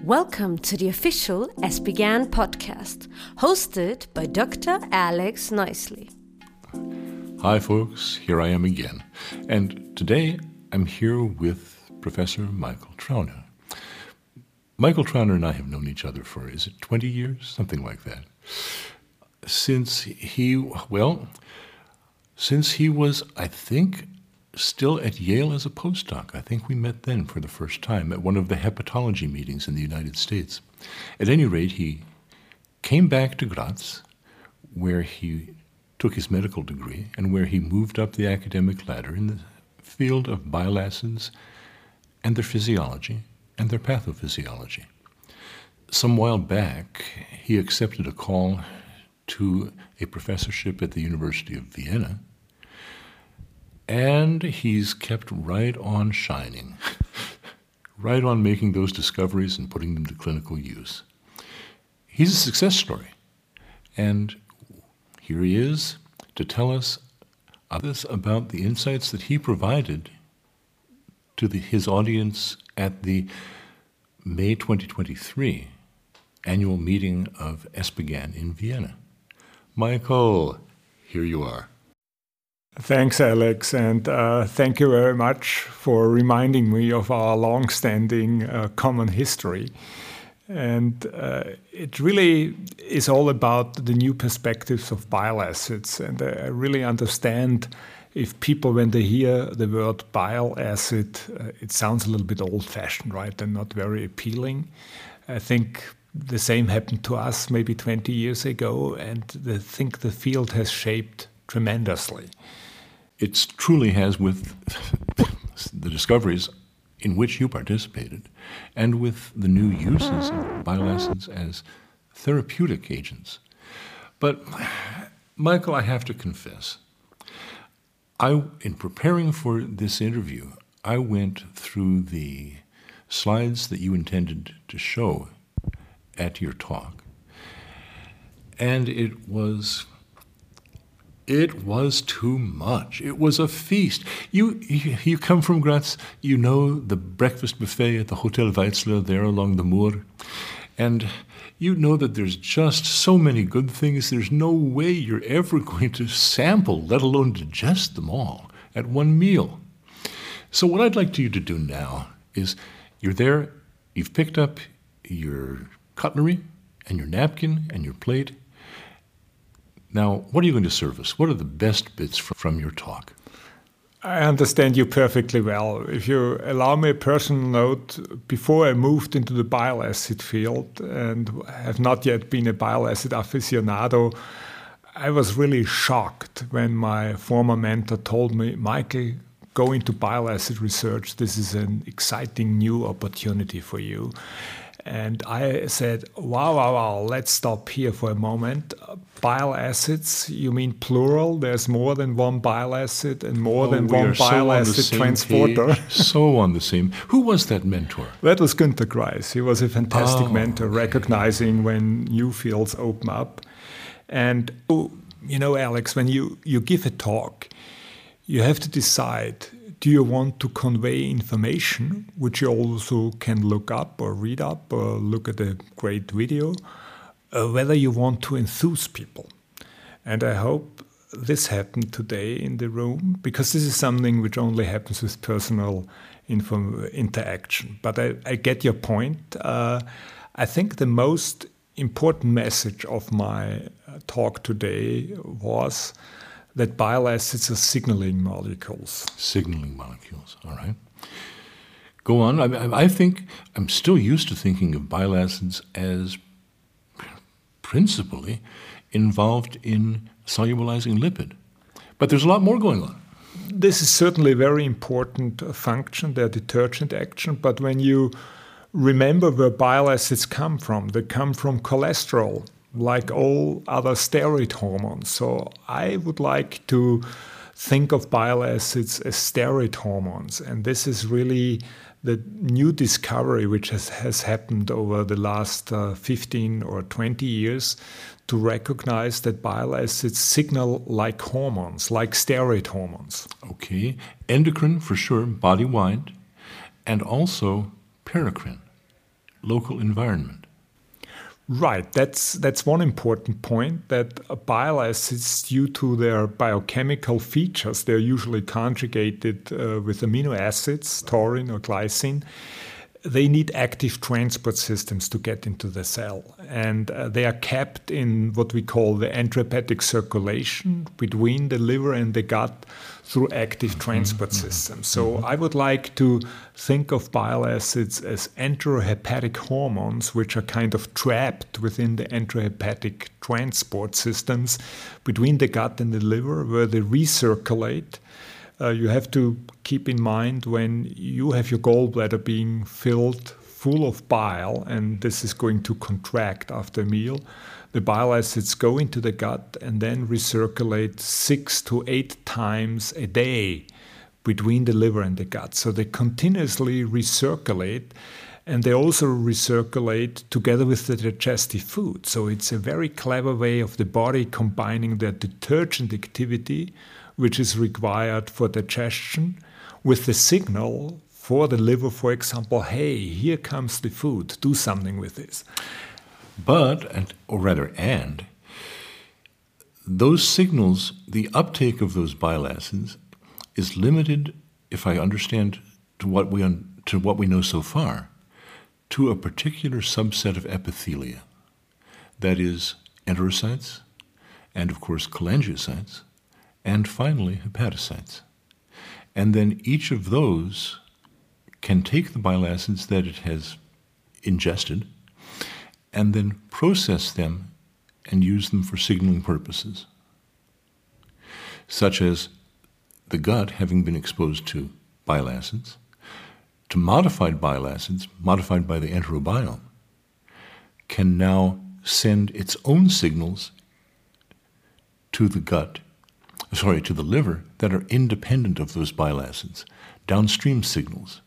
Welcome to the official ESPGHAN podcast, hosted by Dr. Alex Nicely. Hi folks, here I am again. And today I'm here with Professor Michael Trauner. Michael Trauner and I have known each other for, 20 years? Something like that. Since he was, I think, still at Yale as a postdoc. I think we met then for the first time at one of the hepatology meetings in the United States. At any rate, he came back to Graz, where he took his medical degree and where he moved up the academic ladder in the field of bile acids and their physiology and their pathophysiology. Some while back, he accepted a call to a professorship at the University of Vienna, and he's kept right on shining, right on making those discoveries and putting them to clinical use. He's a success story, and here he is to tell us about the insights that he provided to his audience at the May 2023 annual meeting of ESPGHAN in Vienna. Michael, here you are. Thanks, Alex, and thank you very much for reminding me of our long-standing common history. And it really is all about the new perspectives of bile acids. And I really understand if people, when they hear the word bile acid, it sounds a little bit old-fashioned, right, and not very appealing. I think the same happened to us maybe 20 years ago, and I think the field has shaped tremendously. It truly has, with the discoveries in which you participated and with the new uses of bile acids as therapeutic agents. But, Michael, I have to confess, in preparing for this interview, I went through the slides that you intended to show at your talk, and it was too much. It was a feast. You come from Graz, you know the breakfast buffet at the Hotel Weizler there along the Mur, and you know that there's just so many good things, there's no way you're ever going to sample, let alone digest them all at one meal. So what I'd like you to do now is, you're there, you've picked up your cutlery and your napkin and your plate. Now, what are you going to serve us? What are the best bits from your talk? I understand you perfectly well. If you allow me a personal note, before I moved into the bile acid field and have not yet been a bile acid aficionado, I was really shocked when my former mentor told me, Michael, go into bile acid research. This is an exciting new opportunity for you. And I said, wow, let's stop here for a moment. Bile acids, you mean plural? There's more than one bile acid and more than one bile acid transporter. So on the same. Who was that mentor? That was Günter Greis. He was a fantastic mentor, recognizing when new fields open up. And, Alex, when you give a talk, you have to decide, do you want to convey information, which you also can look up or read up or look at a great video, or whether you want to enthuse people? And I hope this happened today in the room, because this is something which only happens with personal interaction. But I get your point. I think the most important message of my talk today was that bile acids are signaling molecules. Signaling molecules, all right. Go on. I think I'm still used to thinking of bile acids as principally involved in solubilizing lipid. But there's a lot more going on. This is certainly a very important function, their detergent action, but when you remember where bile acids come from, they come from cholesterol, like all other steroid hormones. So I would like to think of bile acids as steroid hormones. And this is really the new discovery which has happened over the last 15 or 20 years, to recognize that bile acids signal like hormones, like steroid hormones. Okay. Endocrine, for sure, body-wide, and also paracrine. local environment. Right, that's one important point, that bile acids, due to their biochemical features, they're usually conjugated with amino acids, taurine or glycine. They need active transport systems to get into the cell, and they are kept in what we call the enterohepatic circulation between the liver and the gut through active transport systems. So I would like to think of bile acids as enterohepatic hormones, which are kind of trapped within the enterohepatic transport systems between the gut and the liver, where they recirculate. You have to keep in mind, when you have your gallbladder being filled full of bile, and this is going to contract after a meal, the bile acids go into the gut and then recirculate 6 to 8 times a day between the liver and the gut. So they continuously recirculate, and they also recirculate together with the digestive food. So it's a very clever way of the body combining the detergent activity, which is required for digestion, with the signal for the liver, for example, hey, here comes the food, do something with this. And those signals, the uptake of those bile acids is limited, if I understand, to what we know so far, to a particular subset of epithelia. That is enterocytes, and of course cholangiocytes, and finally hepatocytes. And then each of those can take the bile acids that it has ingested and then process them and use them for signaling purposes, such as the gut having been exposed to bile acids, to modified bile acids, modified by the enterobiome, can now send its own signals to the liver that are independent of those bile acids, downstream signals.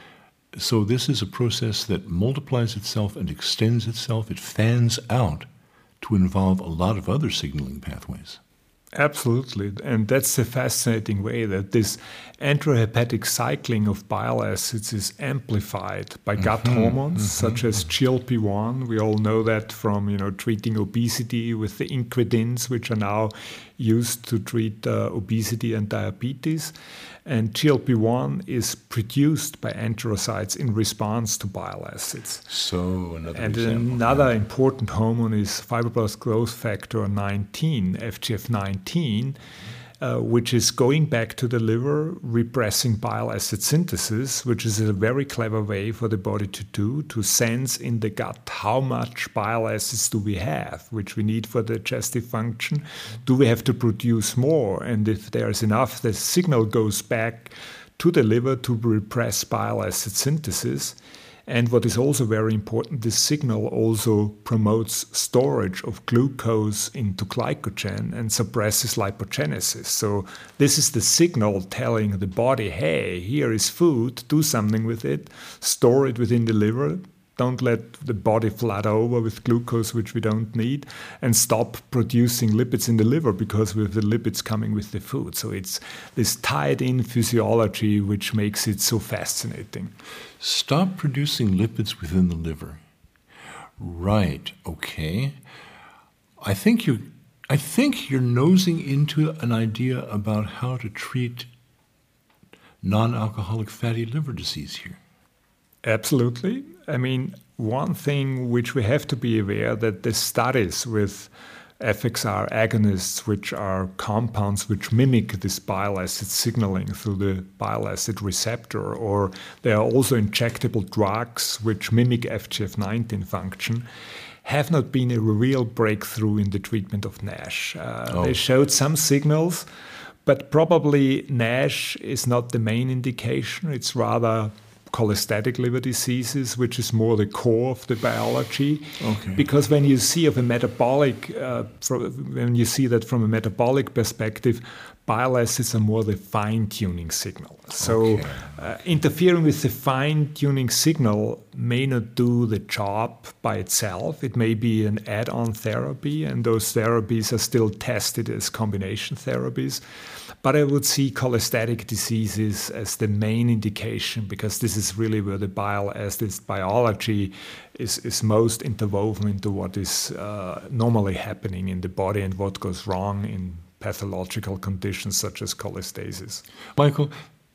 So this is a process that multiplies itself and extends itself. It fans out to involve a lot of other signaling pathways. Absolutely. And that's the fascinating way that this enterohepatic cycling of bile acids is amplified by gut hormones such as GLP-1. We all know that from treating obesity with the incretins, which are now used to treat obesity and diabetes. And GLP-1 is produced by enterocytes in response to bile acids. So another important hormone is fibroblast growth factor 19, FGF19, which is going back to the liver, repressing bile acid synthesis, which is a very clever way for the body to sense in the gut how much bile acids do we have, which we need for digestive function. Do we have to produce more? And if there is enough, the signal goes back to the liver to repress bile acid synthesis. And what is also very important, this signal also promotes storage of glucose into glycogen and suppresses lipogenesis. So this is the signal telling the body, hey, here is food, do something with it, store it within the liver. Don't let the body flood over with glucose, which we don't need, and stop producing lipids in the liver, because with the lipids coming with the food. So it's this tied-in physiology which makes it so fascinating. Stop producing lipids within the liver. Right, okay. I think you're nosing into an idea about how to treat non-alcoholic fatty liver disease here. Absolutely. I mean, one thing which we have to be aware that the studies with FXR agonists, which are compounds which mimic this bile acid signaling through the bile acid receptor, or there are also injectable drugs which mimic FGF19 function, have not been a real breakthrough in the treatment of NASH. They showed some signals, but probably NASH is not the main indication. It's rather cholestatic liver diseases, which is more the core of the biology. Okay. Because when you see that from a metabolic perspective, bile acids are more the fine-tuning signal. So interfering with the fine-tuning signal may not do the job by itself. It may be an add-on therapy, and those therapies are still tested as combination therapies. But I would see cholestatic diseases as the main indication, because this is really where the bile acids biology is most interwoven into what is normally happening in the body and what goes wrong in pathological conditions such as cholestasis. Michael,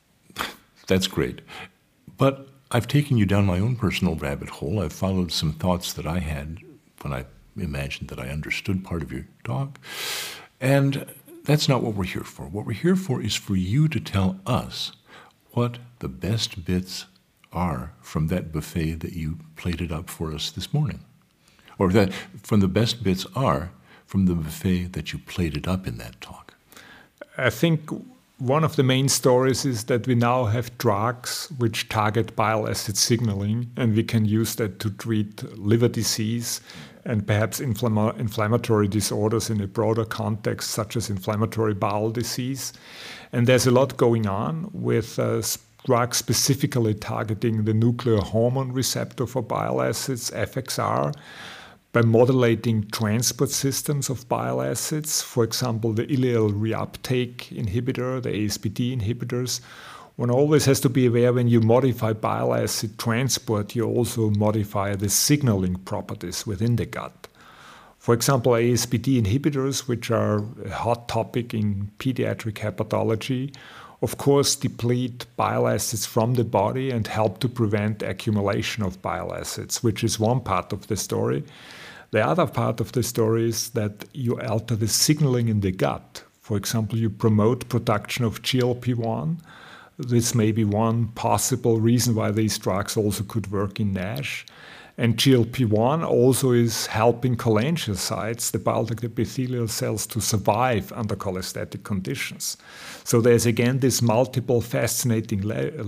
that's great. But I've taken you down my own personal rabbit hole. I've followed some thoughts that I had when I imagined that I understood part of your talk. And that's not what we're here for. What we're here for is for you to tell us what the best bits are from that buffet that you plated up for us this morning. Or that from the best bits are from the buffet that you plated up in that talk. I think one of the main stories is that we now have drugs which target bile acid signaling, and we can use that to treat liver disease and perhaps inflammatory disorders in a broader context, such as inflammatory bowel disease. And there's a lot going on with drugs specifically targeting the nuclear hormone receptor for bile acids, FXR, by modulating transport systems of bile acids, for example, the ileal reuptake inhibitor, the ASPT inhibitors. One always has to be aware when you modify bile acid transport, you also modify the signaling properties within the gut. For example, ASPT inhibitors, which are a hot topic in pediatric hepatology, of course deplete bile acids from the body and help to prevent accumulation of bile acids, which is one part of the story. The other part of the story is that you alter the signaling in the gut. For example, you promote production of GLP-1. This may be one possible reason why these drugs also could work in NASH. And GLP-1 also is helping cholangiocytes, the bile duct epithelial cells, to survive under cholestatic conditions. So there's again this multiple fascinating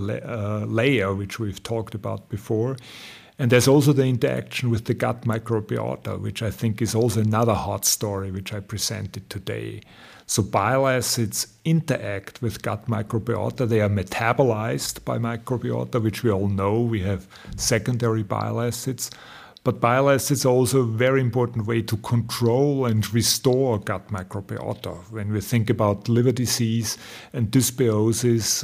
layer, which we've talked about before. And there's also the interaction with the gut microbiota, which I think is also another hot story, which I presented today. So bile acids interact with gut microbiota. They are metabolized by microbiota, which we all know. We have secondary bile acids. But bile acids are also a very important way to control and restore gut microbiota. When we think about liver disease and dysbiosis,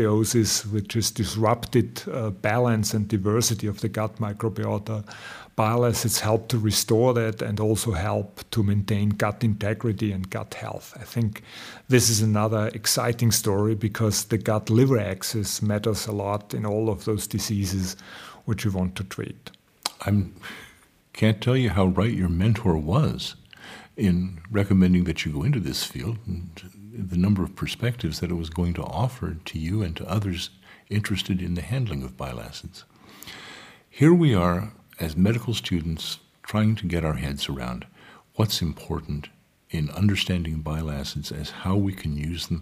which is disrupted balance and diversity of the gut microbiota, bile acids help to restore that and also help to maintain gut integrity and gut health. I think this is another exciting story because the gut-liver axis matters a lot in all of those diseases which we want to treat. I can't tell you how right your mentor was in recommending that you go into this field and the number of perspectives that it was going to offer to you and to others interested in the handling of bile acids. Here we are as medical students trying to get our heads around what's important in understanding bile acids as how we can use them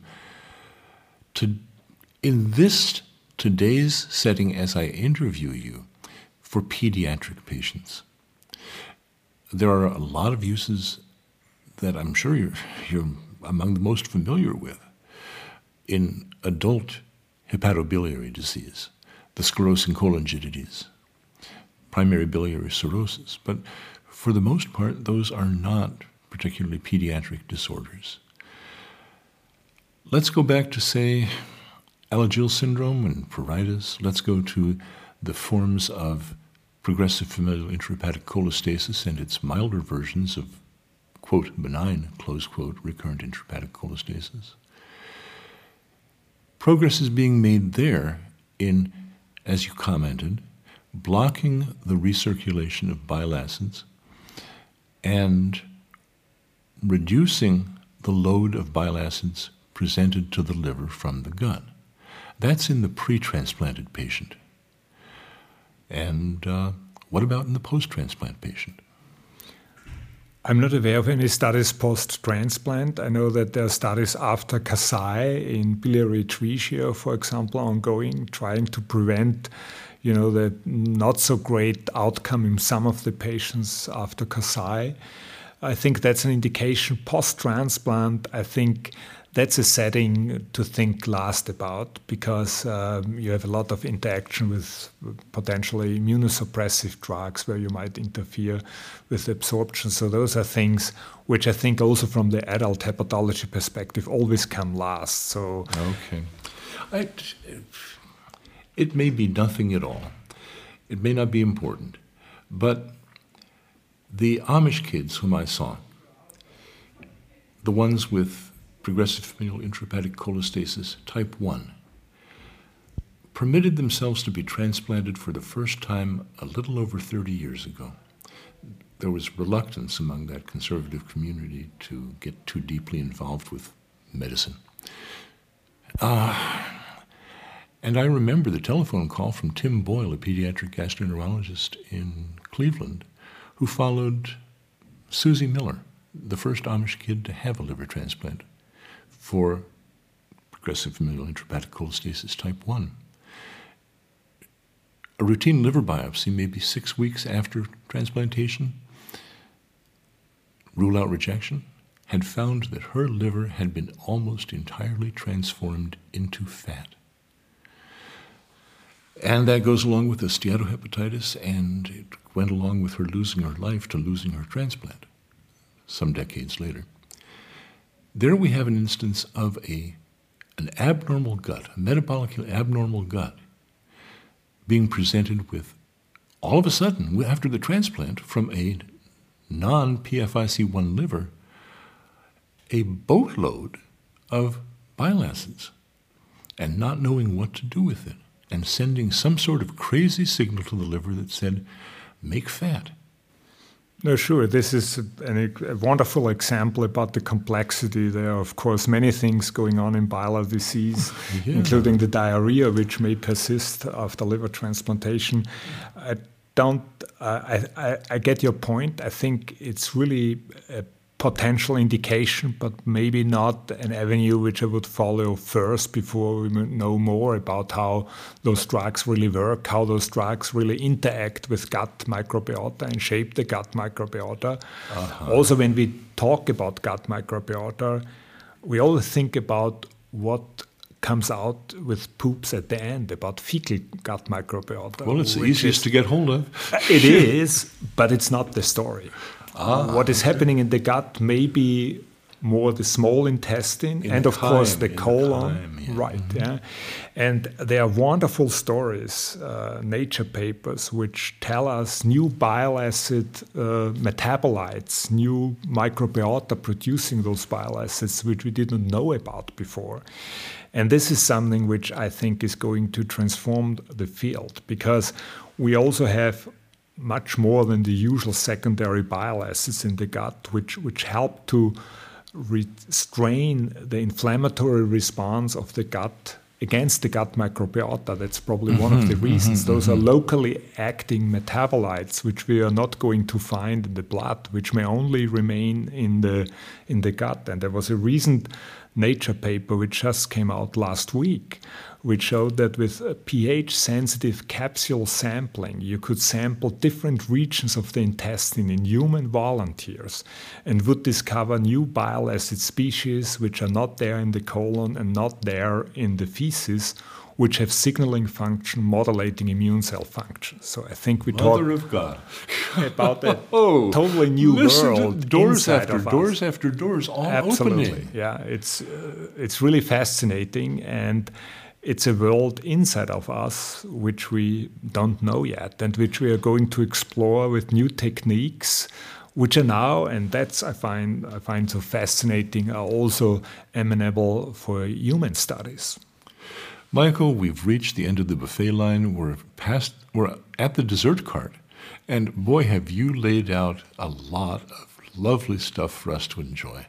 in this today's setting as I interview you for pediatric patients. There are a lot of uses that I'm sure you're among the most familiar with in adult hepatobiliary disease, the sclerosing cholangitis, primary biliary cirrhosis. But for the most part, those are not particularly pediatric disorders. Let's go back to, say, Alagille syndrome and pruritus. Let's go to the forms of progressive familial intrahepatic cholestasis and its milder versions of, quote, benign, close quote, recurrent intrahepatic cholestasis. Progress is being made there in, as you commented, blocking the recirculation of bile acids and reducing the load of bile acids presented to the liver from the gut. That's in the pre-transplanted patient. And what about in the post-transplant patient? I'm not aware of any studies post-transplant. I know that there are studies after Kasai in biliary atresia, for example, ongoing, trying to prevent, the not so great outcome in some of the patients after Kasai. I think that's an indication. Post-transplant, I think that's a setting to think last about, because you have a lot of interaction with potentially immunosuppressive drugs where you might interfere with absorption. So those are things which I think also from the adult hepatology perspective always come last. So okay, it may be nothing at all. It may not be important, but the Amish kids whom I saw, the ones with progressive familial intrahepatic cholestasis type 1, permitted themselves to be transplanted for the first time a little over 30 years ago. There was reluctance among that conservative community to get too deeply involved with medicine. And I remember the telephone call from Tim Boyle, a pediatric gastroenterologist in Cleveland, who followed Susie Miller, the first Amish kid to have a liver transplant for progressive familial intrahepatic cholestasis type 1. A routine liver biopsy, maybe 6 weeks after transplantation, rule out rejection, had found that her liver had been almost entirely transformed into fat. And that goes along with the steatohepatitis, and it went along with her losing her life to losing her transplant some decades later. There we have an instance of an abnormal gut, a metabolically abnormal gut, being presented with, all of a sudden, after the transplant, from a non-PFIC1 liver, a boatload of bile acids, and not knowing what to do with it, and sending some sort of crazy signal to the liver that said, make fat. No, sure. This is a wonderful example about the complexity. There are, of course, many things going on in bile disease, including the diarrhea, which may persist after liver transplantation. I get your point. I think it's really a potential indication, but maybe not an avenue which I would follow first before we know more about how those drugs really work, how those drugs really interact with gut microbiota and shape the gut microbiota. Also, when we talk about gut microbiota, we always think about what comes out with poops at the end, about fecal gut microbiota. Well, it's the easiest to get hold of. It is, but it's not the story. What is happening in the gut may be more the small intestine and, of course, the colon. Right, yeah. And there are wonderful stories, Nature papers, which tell us new bile acid metabolites, new microbiota producing those bile acids, which we didn't know about before. And this is something which I think is going to transform the field, because we also have much more than the usual secondary bile acids in the gut, which help to restrain the inflammatory response of the gut against the gut microbiota. That's probably one of the reasons. Those are locally acting metabolites, which we are not going to find in the blood, which may only remain in the gut. And there was a recent Nature paper which just came out last week, which showed that with pH-sensitive capsule sampling, you could sample different regions of the intestine in human volunteers and would discover new bile acid species which are not there in the colon and not there in the feces, which have signaling function modulating immune cell function. So I think we talk about a totally new world. Doors after doors, all opening. Yeah, it's really fascinating, and it's a world inside of us which we don't know yet, and which we are going to explore with new techniques, which are now, and that's I find so fascinating, are also amenable for human studies. Michael, we've reached the end of the buffet line. We're at the dessert cart. And boy, have you laid out a lot of lovely stuff for us to enjoy.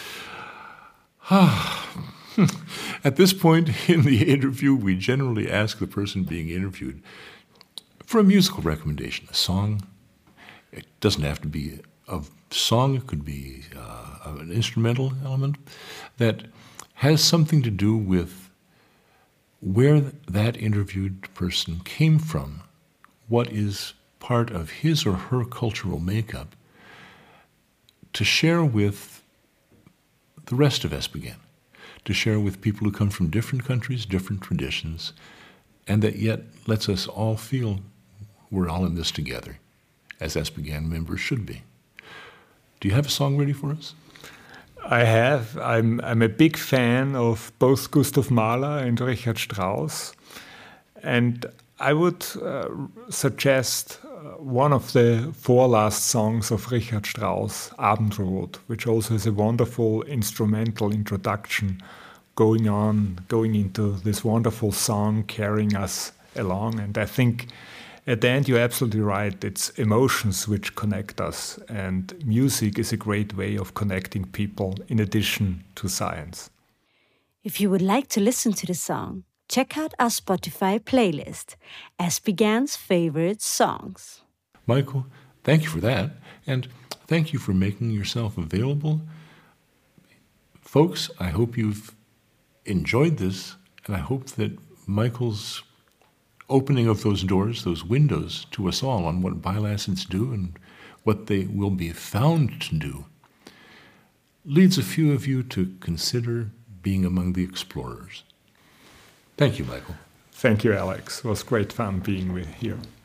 At this point in the interview, we generally ask the person being interviewed for a musical recommendation, a song. It doesn't have to be a song. It could be an instrumental element that has something to do with where that interviewed person came from, what is part of his or her cultural makeup, to share with the rest of Esbjerg, to share with people who come from different countries, different traditions, and that yet lets us all feel we're all in this together, as Espegan members should be. Do you have a song ready for us? I have. I'm a big fan of both Gustav Mahler and Richard Strauss, and I would suggest one of the four last songs of Richard Strauss, Abendrot, which also has a wonderful instrumental introduction going into this wonderful song, carrying us along. And I think at the end, you're absolutely right. It's emotions which connect us, and music is a great way of connecting people in addition to science. If you would like to listen to the song, check out our Spotify playlist, Espegan's Favorite Songs. Michael, thank you for that, and thank you for making yourself available. Folks, I hope you've enjoyed this, and I hope that Michael's opening of those doors, those windows to us all on what bile-acids do and what they will be found to do, leads a few of you to consider being among the explorers. Thank you, Michael. Thank you, Alex. It was great fun being here.